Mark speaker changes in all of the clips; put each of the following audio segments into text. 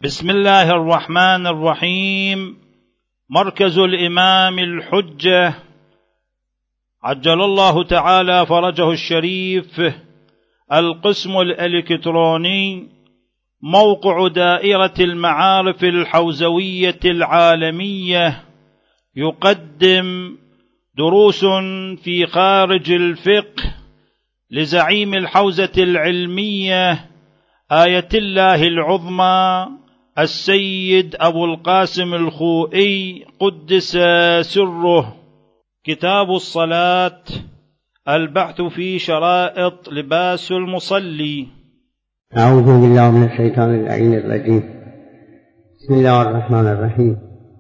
Speaker 1: بسم الله الرحمن الرحيم. مركز الإمام الحجة عجل الله تعالى فرجه الشريف، القسم الإلكتروني، موقع دائرة المعارف الحوزوية العالمية، يقدم دروس في خارج الفقه لزعيم الحوزة العلمية آية الله العظمى السيد أبو القاسم الخوئي قدس سره. كتاب الصلاة، البحث في شرائط لباس المصلي.
Speaker 2: أعوذ بالله من الشيطان اللعين الرجيم. بسم الله الرحمن الرحيم.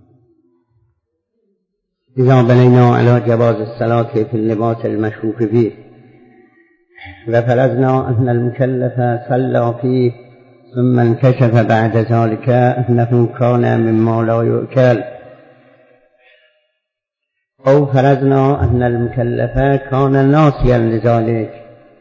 Speaker 2: إذا بنينا على جواز الصلاة في اللباس المشروف فيه وفرضنا أن المكلف صلى فيه ثم انكشف بعد ذلك أنه كان مما لا يؤكل، أو فرضنا أن المكلف كان ناسيا لذلك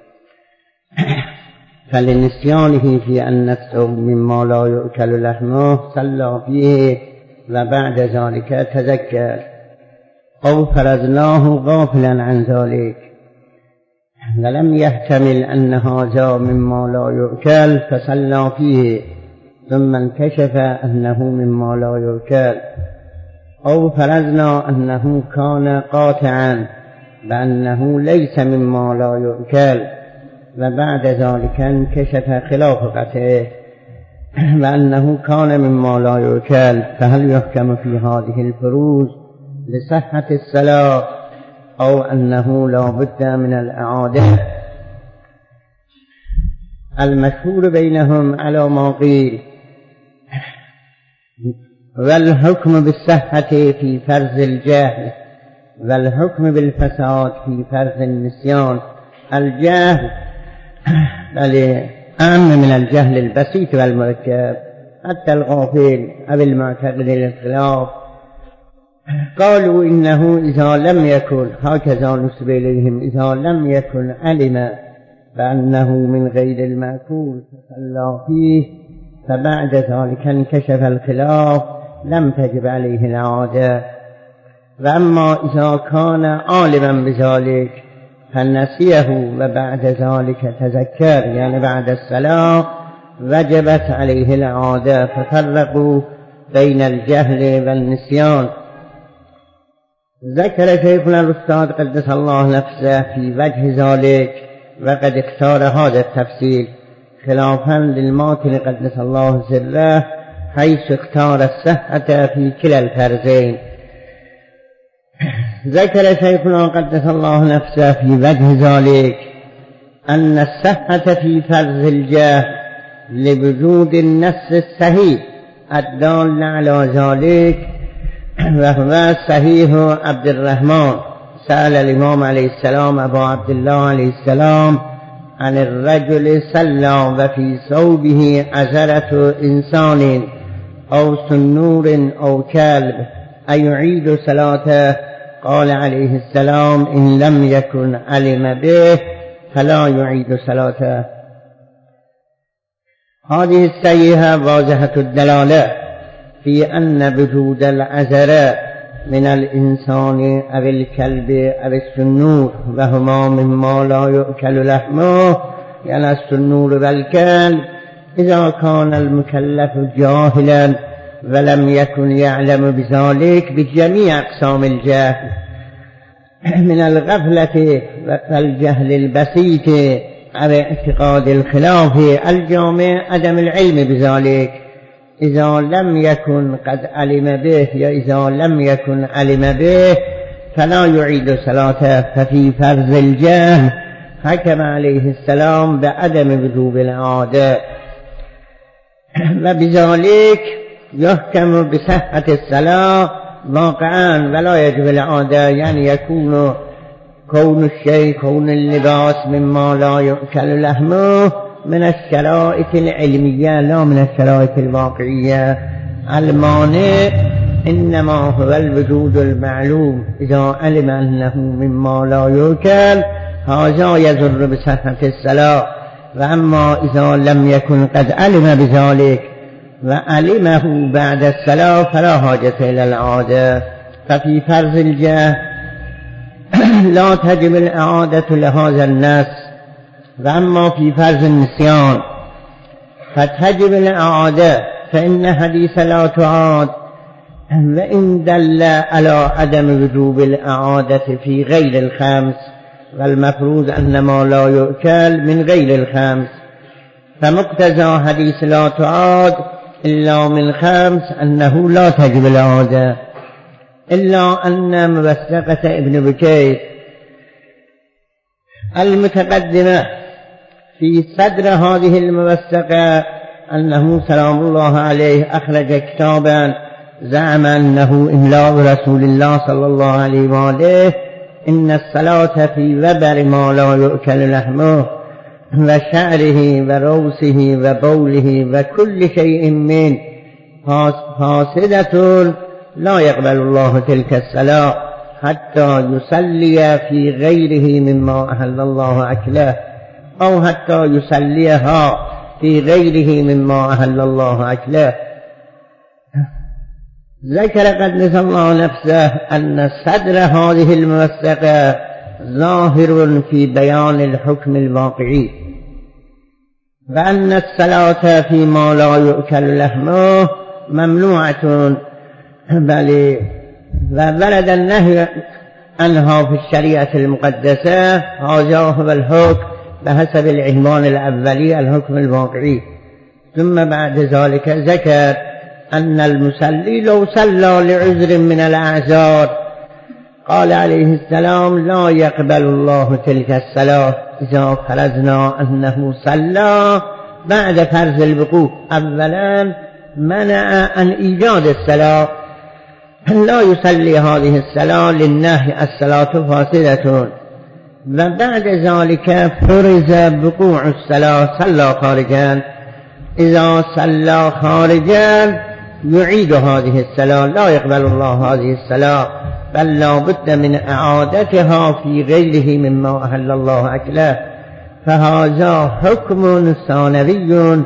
Speaker 2: فلنسيانه في أن نفسه مما لا يؤكل لحمه صلى فيه وبعد ذلك تذكر، أو فرضناه غافلا عن ذلك ولم يحتمل أن هذا مما لا يؤكل فصلى فيه ثم انكشف أنه مما لا يؤكل، أو فرضنا أنه كان قاطعا بأنه ليس مما لا يؤكل وبعد ذلك انكشف خلاف قطعه بأنه كان مما لا يؤكل، فهل يحكم في هذه الفروض لصحة الصلاة أو أنه لا بد من الإعادة؟ المشهور بينهم على ما قيل، والحكم بالصحة في فرض الجهل والحكم بالفساد في فرض النسيان. الجهل بل أهم من الجهل البسيط والمركب، حتى الغافل أو المعتقد للخلاف قالوا إنه إذا لم يكن، هكذا نسب إليهم، إذا لم يكن علم بأنه من غير المأكول فصلى فيه فبعد ذلك انكشف الخلاف لم تجب عليه العادة. وأما إذا كان عالما بذلك فنسيه وبعد ذلك تذكر، يعني بعد الصلاة وجبت عليه العادة، ففرقوا بين الجهل والنسيان. ذكر شيخنا الأستاذ قدس الله نفسه في وجه ذلك وقد اختار هذا التفصيل خلافا للماتن قدس الله سره، حيث اختار الصحة في كلا الفرزين. ذكر شيخنا قدس الله نفسه في وجه ذلك أن الصحة في فرض الجهل لوجود النص الصحيح الدال على ذلك، وهو صحيح عبد الرحمن سأل الإمام عليه السلام أبا عبد الله عليه السلام عن الرجل صلى وفي ثوبه عذرة إنسان أو سنور أو كلب أيعيد صلاته؟ قال عليه السلام إن لم يكن علم به فلا يعيد صلاته. هذه الصحيحة واضحة الدلالة في أن وجود العذر من الإنسان أو الكلب أو السنور وهما مما لا يؤكل لحمه، يعني السنور والكلب، إذا كان المكلف جاهلا ولم يكن يعلم بذلك بجميع أقسام الجهل من الغفلة والجهل البسيط أو اعتقاد الخلاف الجامع عدم العلم بذلك، إذا لم يكن قد علم به يا إذا لم يكن علم به فلا يعيد صلاته. ففي فرض الجهل حكم عليه السلام بعدم وجوب العادة، وبذلك يحكم بصحة الصلاة واقعا ولا يجب العادة، يعني يكون كون الشيء، كون اللباس مما لا يؤكل لحمه من الشرائط العلمية لا من الشرائط الواقعية. المانع إنما هو الوجود المعلوم، إذا علم أنه مما لا يؤكل هذا يضر بصحة الصلاة، وأما إذا لم يكن قد علم بذلك وعلمه بعد الصلاة فلا حاجة إلى الإعادة. ففي فرض الجهل لا تجب الإعادة لهذا النص، وأما في فرض النسيان فتجب الإعادة، فإن حديث لا تعاد وإن دل على عدم وجوب الإعادة في غير الخمس، والمفروض أن ما لا يؤكل من غير الخمس، فمقتضى حديث لا تعاد إلا من خمس أنه لا تجب الإعادة، إلا أن موثقة ابن بكير المتقدمة في صدر هذه الموثقة أنه سلام الله عليه أخرج كتابا زعم أنه إملاء رسول الله صلى الله عليه وآله إن الصلاة في وبر ما لا يؤكل لحمه وشعره وروسه وبوله وكل شيء من فاسدة لا يقبل الله تلك الصلاة حتى يصلي في غيره مما أحل الله أكله، أو حتى يصليها في غيره مما أحل الله أكله. ذكر قدس الله نفسه أن صدر هذه الموثقة ظاهر في بيان الحكم الواقعي، وأن الصلاة فيما لا يؤكل لحمه ممنوعة، بل وورد النهي عنها في الشريعة المقدسة. هذا هو الحكم بحسب العنوان الأولي الحكم الواقعي. ثم بعد ذلك ذكر أن المصلي لو صلى لعذر من الأعذار قال عليه السلام لا يقبل الله تلك الصلاة إذا فرضنا أنه صلى بعد فرض الوقوف. أولا منع عن إيجاد الصلاة، لا يصلي هذه الصلاة للنهي الصلاة فاسدة، وبعد ذلك فرض وقوع الصلاة صلى خارجا. إذا صلى خارجا يعيد هذه الصلاة، لا يقبل الله هذه الصلاة، بل لا بد من إعادتها في غيره مما أحل الله أكله. فهذا حكم ثانوي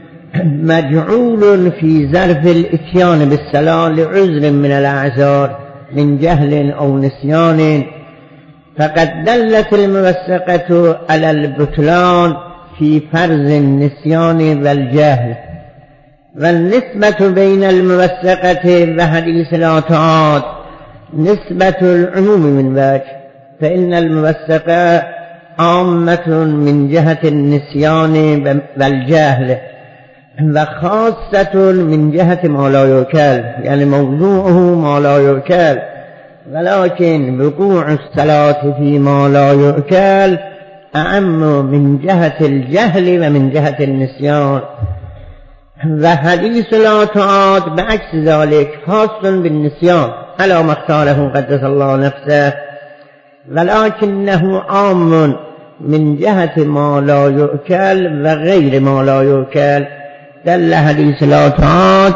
Speaker 2: مجعول في ظرف الاتيان بالصلاة لعذر من الأعذار من جهل أو نسيان. فقد دلت الموثقة على البطلان في فرض النسيان والجهل. والنسبة بين الموثقة وحديث لا تعاد نسبة العموم من وجه، فإن الموثقة عامة من جهة النسيان والجهل، وخاصة من جهة ما لا يؤكل، يعني موضوعه ما لا يؤكل، ولكن وقوع الصلاة فيما لا يؤكل أعم من جهة الجهل ومن جهة النسيان. وحديث لا تعاد بعكس ذلك خاص بالنسيان على ما اختاره قدس الله نفسه، ولكنه عام من جهة ما لا يؤكل وغير ما لا يؤكل. دل حديث لا تعاد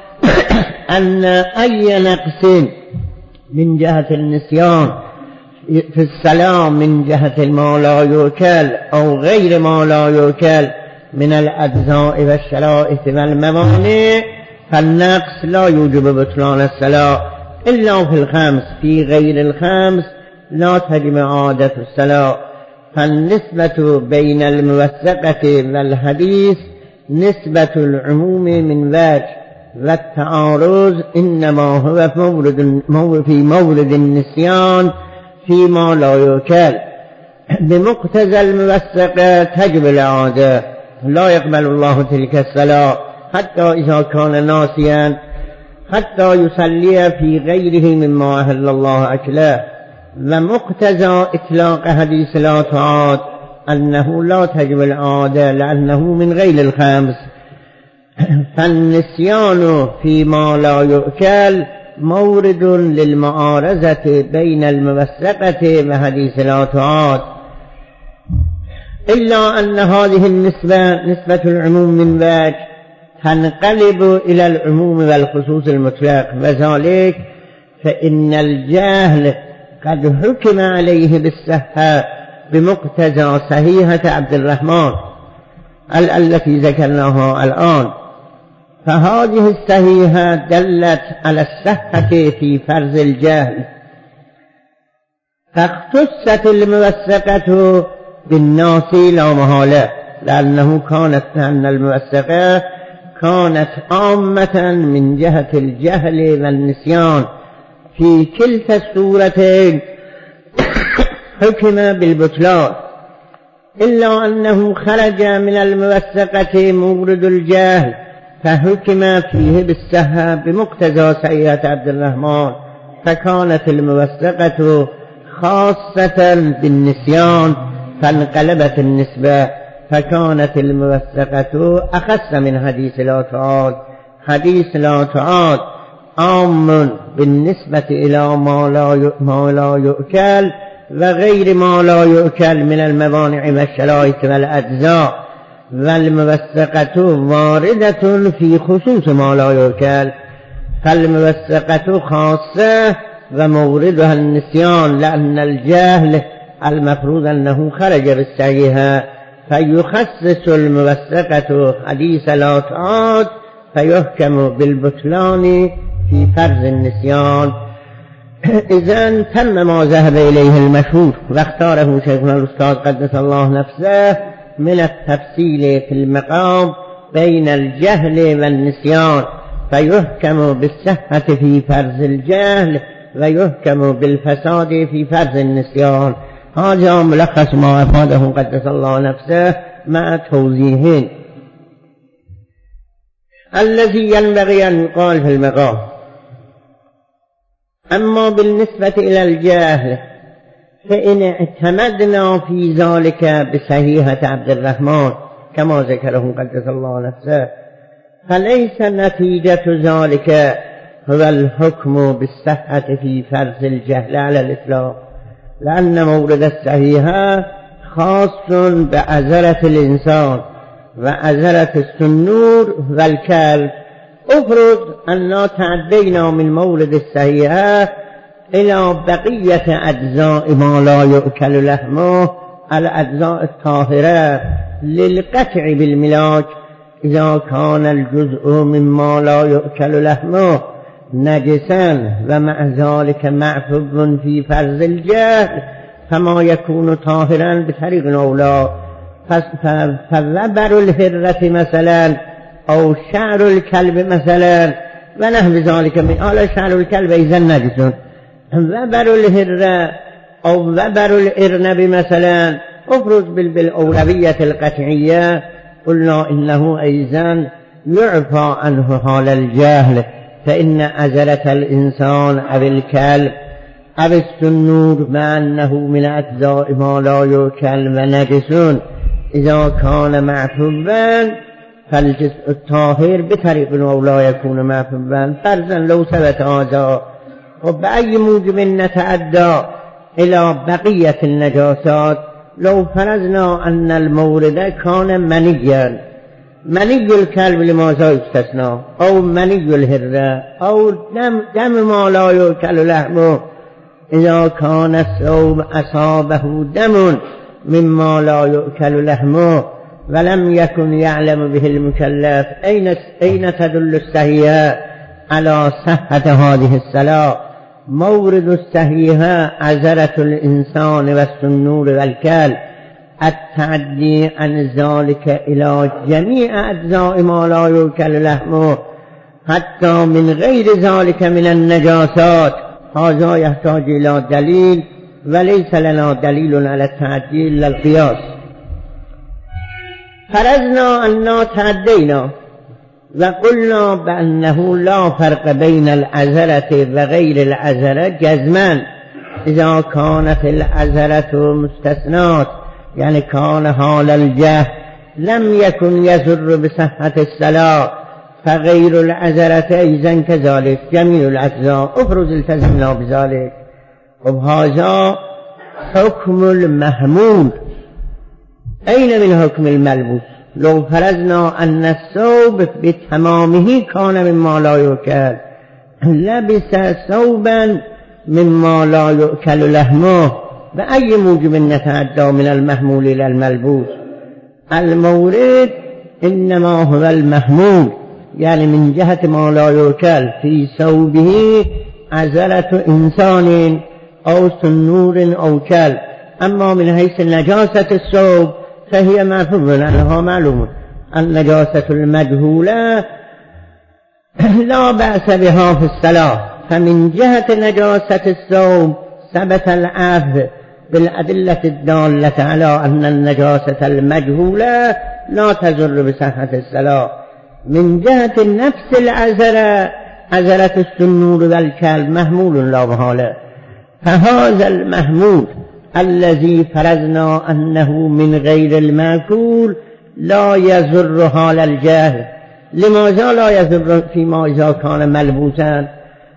Speaker 2: أن أي نقص من جهة النسيان في الصلاة من جهة ما لا يؤكل أو غير ما لا يؤكل من الأجزاء والشرائط والموانع، فالنقص لا يوجب بطلان الصلاة إلا في الخمس، في غير الخمس لا تجب إعادة الصلاة. فالنسبة بين الموثقة والحديث نسبة العموم من وجه، والتعارض إنما هو في مورد النسيان فيما لا يؤكل. بمقتضى الموثقة تجب الإعادة، لا يقبل الله تلك الصلاة حتى إذا كان ناسيا حتى يصلي في غيره مما أحل الله أكله. ومقتضى إطلاق حديث لا تعاد أنه لا تجب الإعادة لأنه من غير الخمس. فالنسيان فيما لا يؤكل مورد للمعارضة بين الموثقة وحديث لا تعاد، إلا أن هذه النسبة نسبة العموم من وجه تنقلب إلى العموم والخصوص المطلق، وذلك فإن الجهل قد حكم عليه بالصحة بمقتضى صحيحة عبد الرحمن التي ذكرناها الآن، فهذه الصحيحة دلت على الصحة في فرض الجهل، فاختصت الموثقة بالناس لا محالة، لأن الموثقة كانت عامة من جهة الجهل والنسيان، في كلتا الصورتين حكم بالبطلان، إلا أنه خرج من الموثقة مورد الجهل فحكم فيه بالصحة بمقتضى صحيحة عبد الرحمن، فكانت الموثقة خاصة بالنسيان فانقلبت النسبة، فكانت الموثقة أخص من حديث لا تعاد. حديث لا تعاد عام بالنسبة إلى ما لا يؤكل وغير ما لا يؤكل من الموانع والشرائط والأجزاء، والموثقة واردة في خصوص ما لا يؤكل، فالموثقة خاصة وموردها النسيان، لأن الجهل المفروض أنه خرج بالصحيحة، فيخصص الموثقة حديث لا تعاد فيحكم بالبطلان في فرض النسيان. إذن تم ما ذهب إليه المشهور واختاره شيخنا الأستاذ قدس الله نفسه من التفصيل في المقام بين الجهل والنسيان، فيحكم بالصحة في فرض الجهل ويحكم بالفساد في فرض النسيان. هذا ملخص ما أفاده قدس الله نفسه مع توضيحين. الذي ينبغي أن يقال في المقام: أما بالنسبة إلى الجهل فإن اعتمدنا في ذلك بصحيحة عبد الرحمن كما ذكره قدس الله نفسه، فليس نتيجة ذلك هو الحكم بالصحة في فرض الجهل على الإطلاق، لأن مورد الصحيحة خاص بعذرة الإنسان وعذرة السنور والكلب. افرض أننا تعدينا من مورد الصحيحة إلى بقية أجزاء ما لا يؤكل لحمه، الأجزاء الطاهرة للقطع بالملاك، إذا كان الجزء مما لا يؤكل لحمه نجسا ومع ذلك معفو في فرض الجهل، فما يكون طاهرا بطريق أولى. فوبر الهرة مثلا أو شعر الكلب مثلا ونحو ذلك من شعر الكلب إذا نجس، وبر الهرة أو وبر الإرنب مثلا افرض بالأولوية القطعية، قلنا إنه أيضا يعفى عنه حال الجهل، فإن أزلة الإنسان أو الكلب أو السنور مع أنه من أجزاء ما لا يؤكل ونجس إذا كان معفوا فالجزء الطاهر بطريق أولى يكون معفوا. فرضا لو ثبت هذا وبأي موجب نتعدى إلى بقية النجاسات، لو فرضنا أن المورد كان منيا، مني الكلب لماذا يستثنى، أو مني الهرة أو دم ما لا يؤكل لحمه، إذا كان الثوب أصابه دم مما لا يؤكل لحمه ولم يكن يعلم به المكلف، أين تدل الصحيحة على صحة هذه الصلاة؟ مورد الصحيحة عذرة الإنسان والسنور والكلب، التعدي عن ذلك إلى جميع أجزاء ما لا يؤكل لحمه حتى من غير ذلك من النجاسات، هذا يحتاج إلى دليل، وليس لنا دليل على التعدي إلا القياس. فرضنا أننا تعدينا وقلنا بأنه لا فرق بين العذرة وغير العذرة جزما، إذا كانت العذرة مستثنات يعني كان حال الجهل لم يكن يضر بصحة الصلاة، فغير العذرة أيضا كذلك جميع الأجزاء. افرض التزمنا بذلك، وبهذا حكم المحمول. أين من حكم الملبوس؟ لو فرضنا أن الثوب بتمامه كان مما لا يؤكل، لبس ثوبا مما لا يؤكل لحمه، بأي موجب نتعدى من المحمول إلى الملبوس؟ المورد إنما هو المحمول، يعني من جهة ما لا يوكل في ثوبه عزلة إنسان أو سنور أو كلب. أما من حيث نجاسة الثوب فهي معفو عنها معلوم. النجاسة المجهولة لا بأس بها في الصلاة. فمن جهة نجاسة الثوب ثبت العفو بالأدلة الدالة على أن النجاسة المجهولة لا تضر بصحة الصلاة. من جهة نفس العزلة، عزلة السنور والكلب محمول لا محالة. فهذا المحمول الذي فرضنا أنه من غير المأكول لا يضر حال الجهل. لماذا لا يضر فيما إذا كان ملبوسا؟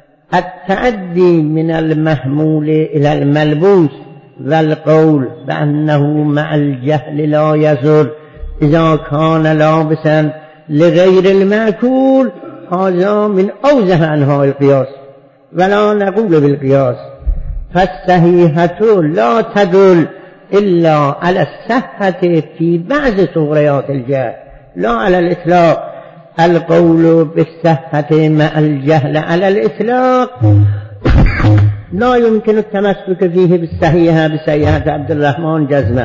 Speaker 2: التعدي من المحمول إلى الملبوس والقول بأنه مع الجهل لا يضر إذا كان لابسا لغير المأكول، هذا من أوجه أنواع القياس، ولا نقول بالقياس. فالصحيحة لا تدل إلا على الصحة في بعض صوريات الجهل، لا على الإطلاق. القول بالصحة مع الجهل على الإطلاق لا يمكن التمسك فيه بالصحيحة بصحيحة عبد الرحمن جزمة.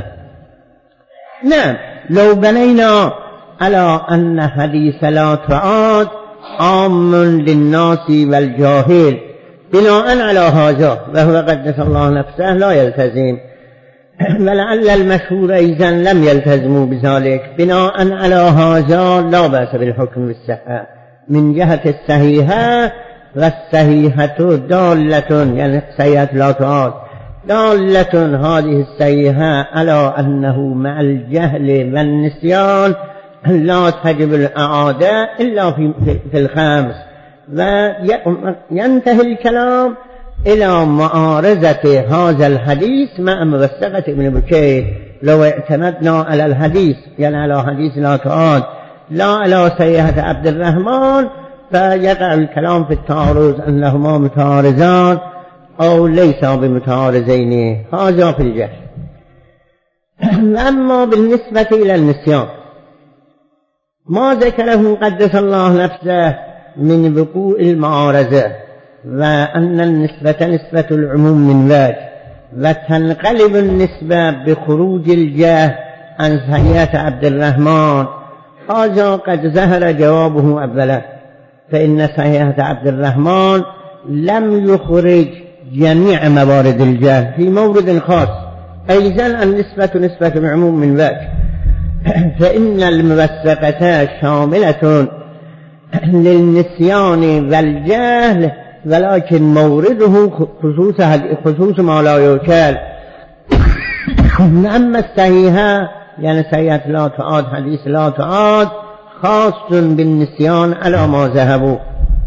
Speaker 2: نعم، لو بنينا على أن حديث لا تعاد عام للناس والجاهل بناء على هذا، وهو قدس الله نفسه لا يلتزم، ولعل المشهور أيضا لم يلتزموا بذلك. بناء على هذا لا بأس بالحكم بالصحة من جهة الصحيحة. والصحيحة دالة، يعني صحيحة لا تعاد دالة هذه الصحيحة على أنه مع الجهل والنسيان لا تجب الإعادة إلا في الخامس. وينتهي الكلام إلى معارضة هذا الحديث مع موثقة ابن بكير. لو اعتمدنا على الحديث، يعني على حديث لا تعاد لا على صحيحة عبد الرحمن، فيقع الكلام في التعارض أنهما متعارضان أو ليسا بمتعارضين. هذا في الجهل. أما بالنسبة إلى النسيان ما ذكره قدس الله نفسه من وقوع المعارضة، وأن النسبة نسبة العموم من وجه، وتنقلب النسبة بخروج الجهل عن صحيحة عبد الرحمن. هذا قد ظهر جوابه أولا، فإن صحيحة عبد الرحمن لم يخرج جميع موارد الجهل في مورد خاص. أيضا النسبة نسبة العموم من وجه، فإن الموثقة شاملة للنسيان والجهل، ولكن مورده خصوص ما لا يوكل. أما الصحيحة يعني صحيحة لا تعاد، حديث لا تعاد خاص بالنسيان على ما ذهبوا،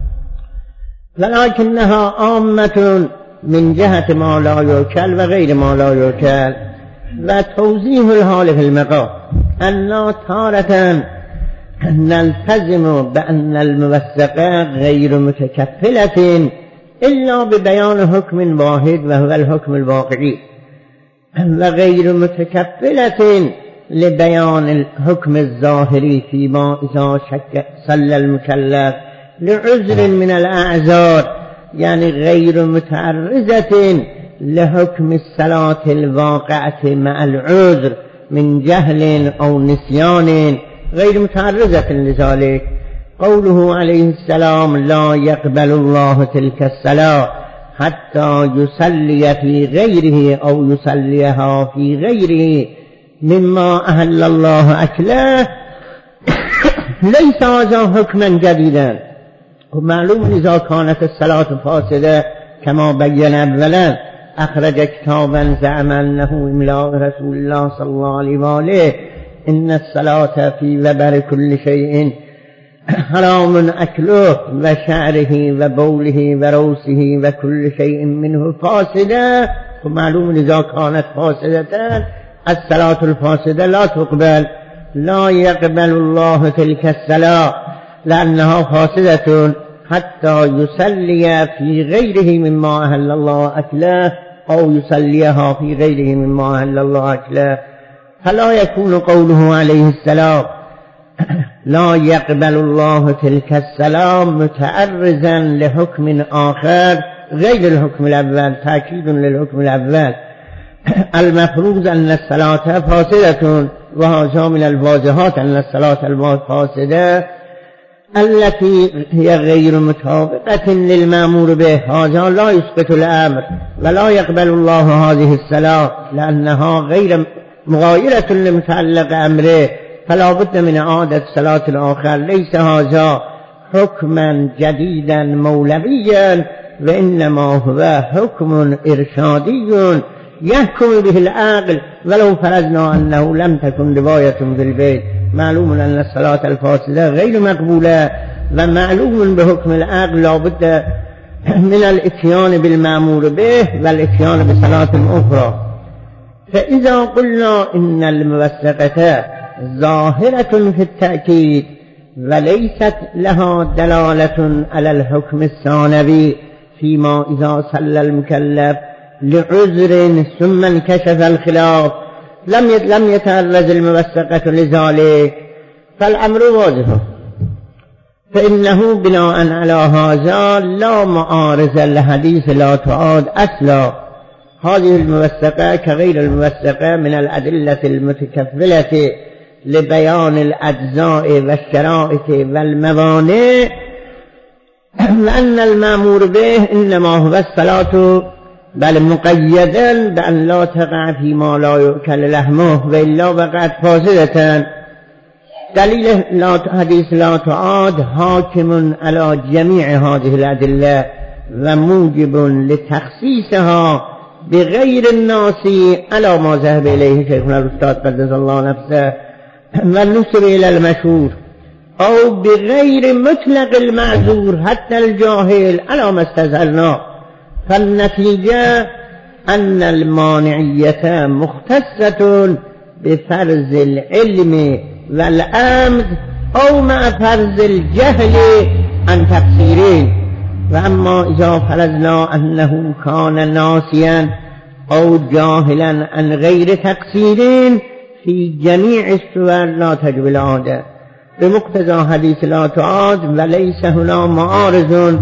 Speaker 2: ولكنها عامة من جهة ما لا يوكل وغير ما لا يوكل. وتوضيح الحال في المقام أن تارة نلتزم بأن الموثقة غير متكفلة إلا ببيان حكم واحد وهو الحكم الواقعي، وغير متكفلة لبيان الحكم الظاهري فيما إذا شك صلى المكلف لعذر من الأعذار، يعني غير متعرضة لحكم الصلاة الواقعة مع العذر من جهل أو نسيان، غير متعرضة لذلك. قوله عليه السلام لا يقبل الله تلك الصلاة حتى يصلي في غيره أو يصليها في غيره مما أهل الله أكله، ليس هذا حكما جديدا. ومعلوم إذا كانت الصلاة فاسدة كما بين أولا أخرج كتابا زعم أنه إملاء رسول الله صلى الله عليه وآله إن الصلاة في وبر كل شيء حرام أكله وشعره وبوله وروسه وكل شيء منه فاسدة. ومعلوم إذا كانت فاسدة الصلاة الفاسدة لا تقبل. لا يقبل الله تلك الصلاة لأنها فاسدة حتى يصلي في غيره مما أهل الله أكله أو يصليها في غيره مما أهل الله أكله. فلا يكون قوله عليه السلام لا يقبل الله تلك الصلاة متعرضا لحكم آخر غير الحكم الأول، تأكيد للحكم الأول. المفروض أن الصلاة فاسدة، وهذا من الواضحات أن الصلاة فاسدة التي هي غير مطابقة للمأمور به. هذا لا يسقط الأمر، ولا يقبل الله هذه الصلاة لأنها غير مغايرة لمتعلق أمره، فلا بد من إعادة صلاة الآخر. ليس هذا حكما جديدا مولويا، وإنما هو حكم إرشادي يحكم به العقل، ولو فرضنا أنه لم تكن رواية في البيت. معلوم أن الصلاة الفاسدة غير مقبولة، ومعلوم بحكم العقل لا بد من الاتيان بالمأمور به والاتيان بصلاة أخرى. فإذا قلنا إن الموثقة ظاهرة في التأكيد وليست لها دلالة على الحكم الثانوي، فيما إذا صلى المكلف لعذر ثم انكشف الخلاف لم يتعرض الموثقة لذلك، فالأمر واضح. فإنه بناء على هذا لا معارض لحديث لا تعاد أصلا. هذه الموثقة كغير الموثقة من الأدلة المتكفلة لبيان الأجزاء والشرائط والموانع، لأن المأمور به إنما هو الصلاة، بل مقيدا بأن لا تقع فيما لا يؤكل لحمه وإلا وقعت فاسدة. دليل حديث لا تعاد حاكم على جميع هذه الأدلة وموجب لتخصيصها بغير الناس على ما ذهب إليه شيخنا الأستاذ قدس الله نفسه والنسب إلى المشهور، أو بغير مطلق المعذور حتى الجاهل على ما استذهلنا. فالنتيجة أن المانعية مختصة بفرض العلم والعمد أو مع فرض الجهل عن تقصيرين. وأما إذا فرضنا أنه كان ناسيا أو جاهلا عن غير تقصيرين في جميع الصور لا تجب العادة بمقتضى حديث لا تعاد، وليس هنا معارض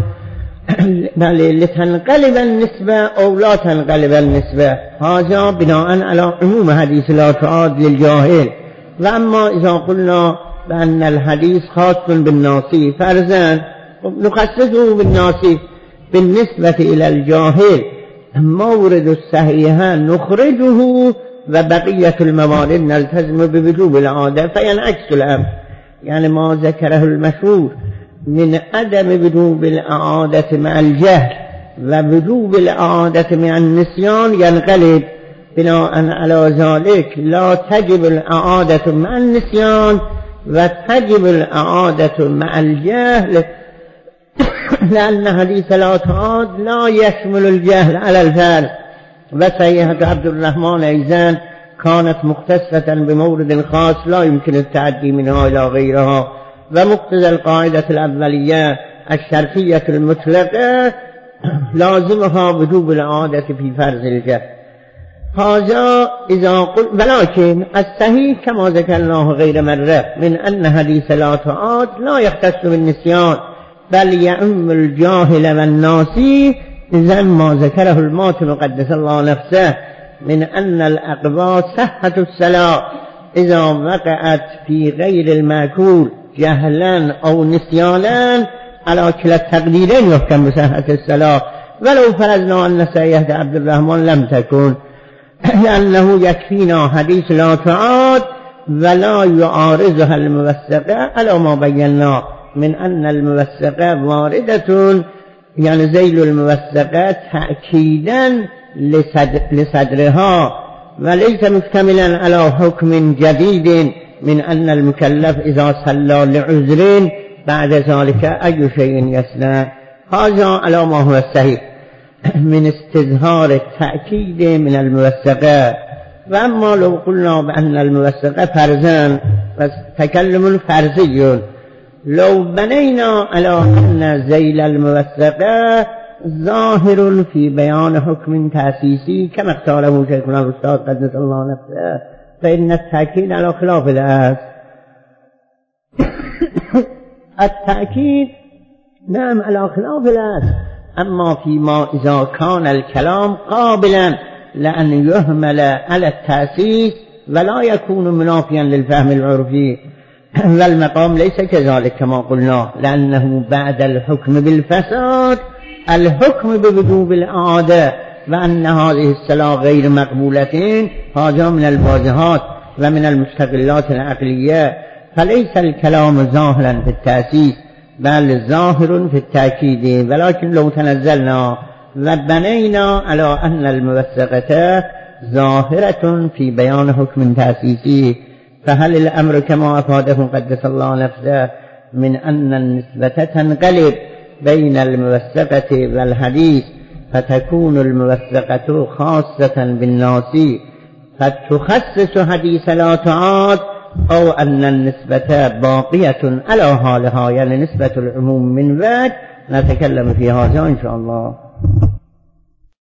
Speaker 2: بل لتنقلب النسبة أو لا تنقلب النسبة. هذا بناء على عموم حديث لا تعاد للجاهل. وأما إذا قلنا بأن الحديث خاص بالناصي فرزا نخصصه بالناصي بالنسبة إلى الجاهل، مورد الصحيح نخرجه وبقية الموارد نلتزم بوجوب العادة، فينعكس الأمر. يعني ما ذكره المشهور من عدم وجوب الإعادة مع الجهل ووجوب الإعادة مع النسيان ينقلب. بناء على ذلك لا تجب الإعادة مع النسيان وتجب الإعادة مع الجهل، لأن حديث لا تعاد لا يشمل الجهل على الفعل. وصحيحة عبد الرحمن أيضا كانت مختصة بمورد خاص لا يمكن التعدي منها إلى غيرها. ومقتضى القاعدة الأولية الشرطية المطلقة لازمها وجوب العادة في فرض الجهل. هذا إذا قلت، ولكن الصحيح كما ذكرناه غير مرة من أن حديث لا تعاد لا يختص بالنسيان بل يعم الجاهل والناسي، إذا ما ذكره الماتن قدس الله نفسه من أن الأقباط صحة الصلاة إذا وقعت في غير المأكول جهلا أو نسيانا على كلا التقديرين يحكم بصحة الصلاة، ولو فرضنا أن سيدة عبد الرحمن لم تكن، لأنه يكفينا حديث لا تعاد ولا يعارضها الموثقة على ما بينا من أن الموثقة واردة، يعني ذيل الموثقة تأكيدا لصدرها، وليس مكتملا على حكم جديد من أن المكلف إذا صلى لعذر بعد ذلك أي شيء يصنع. هذا على ما هو الصحيح من استظهار التأكيد من الموثقة. وأما لو قلنا بأن الموثقة فرزان فتكلم فرزي، لو بنينا على أن ذيل الموثقة ظاهر في بيان حكم تأسيسي كما اختاره شيخنا الأستاذ قدس الله نفسه، فإن التأكيد على خلاف الأصل. التأكيد نعم على خلاف الأصل، أما فيما إذا كان الكلام قابلا لأن يهمل على التأسيس ولا يكون منافيا للفهم العرفي، والمقام ليس كذلك كما قلنا، لأنه بعد الحكم بالفساد الحكم بوجوب الإعادة، وأن هذه الصلاة غير مقبولتين هذا من الواجهات ومن المستقلات العقلية، فليس الكلام ظاهرا في التأسيس بل ظاهر في التأكيد. ولكن لو تنزلنا وبنينا على أن الموثقة ظاهرة في بيان حكم تأسيسي، فهل الأمر كما أفاده قدس الله نفسه من أن النسبة تنقلب بين الموثقة والحديث فتكون الموثقة خاصة بالناس فتخصص حديث لا تعاد، أو أن النسبة باقية على حالها، يعني نسبة العموم من بعد نتكلم في هذا إن شاء الله.